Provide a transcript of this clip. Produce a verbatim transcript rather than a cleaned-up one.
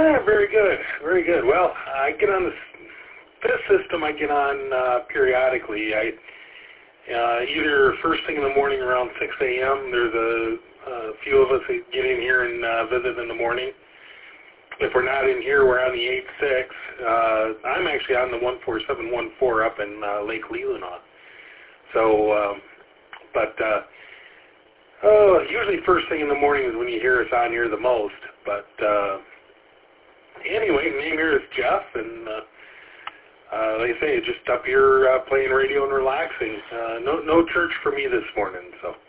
Ah, very good, very good. Well, I get on this, this system I get on uh, periodically. I uh, either first thing in the morning around six a.m., there's a, a few of us that get in here and uh, visit in the morning. If we're not in here, we're on the eight six. Uh, I'm actually on the one four seven one four up in uh, Lake Leelanau. So, um, but uh, oh, usually first thing in the morning is when you hear us on here the most. But uh, anyway, name here is Jeff, and uh, uh, like I say, just up here uh, playing radio and relaxing. Uh, no, no church for me this morning, so.